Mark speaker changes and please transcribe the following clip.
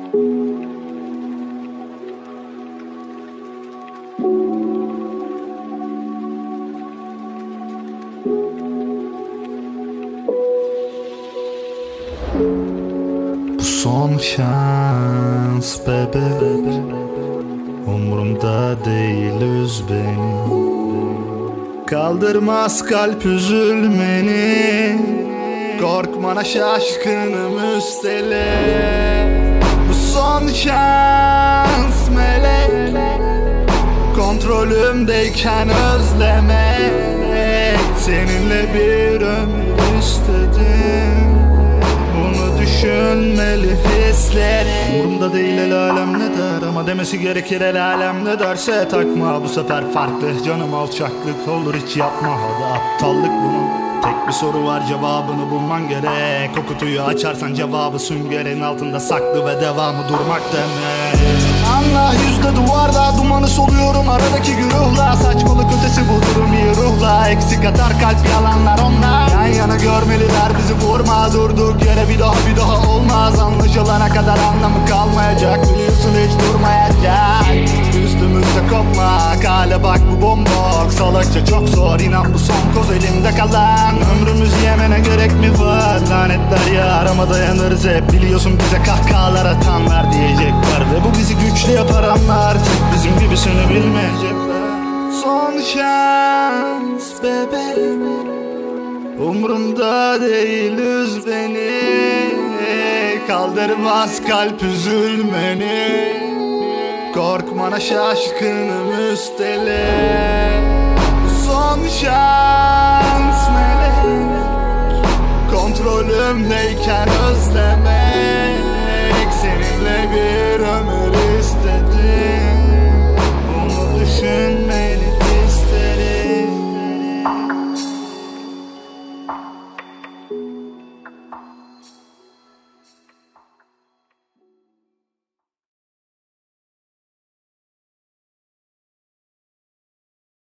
Speaker 1: Bu son şans bebek, umurumda değil, üz beni. Kaldırmaz kalp üzülmeni, korkmana şaşkınım üstelik. Bu son şans melek, kontrolümdeyken özlemek. Seninle bir ömür istedim, bunu düşünmeli hislerim. Umurumda değil el alem ne der, ama demesi gerekir el alem ne derse. Takma bu sefer farklı, canım alçaklık olur, hiç yapma hadi aptallık bunu. Tek bir soru var, cevabını bulman gerek. O kutuyu açarsan cevabı süngerin altında saklı ve devamı durmak demek. Anla, yüzde duvarda dumanı soluyorum aradaki güruhla. Saçmalık ötesi bu durum, iyi ruhla. Eksik atar kalp yalanlar onlar. Yan yana görmeliler bizi, vurma durduk yere, bir daha olmaz. Anlaşılana kadar anlamı kalmayacak, biliyorsun hiç durmayacak. Üstümüzde kopmak, hale bak bu bombox. Salakça çok zor, inan bu son koz elimde kalan. Ömrümüz yemene gerek mi var? Lanetler ya, arama dayanırız hep. Biliyorsun bize kahkahalar atanlar diyecekler, ve bu bizi güçlü yapar ama artık bizim gibisini bilmeyecekler. Son şans bebeğim, umrumda değil, üz beni. Kaldırmaz kalp üzülmeni, korkmana şaşkınım üstelik. Son şans melek, kontrolümdeyken özlemek. Seninle bir ömür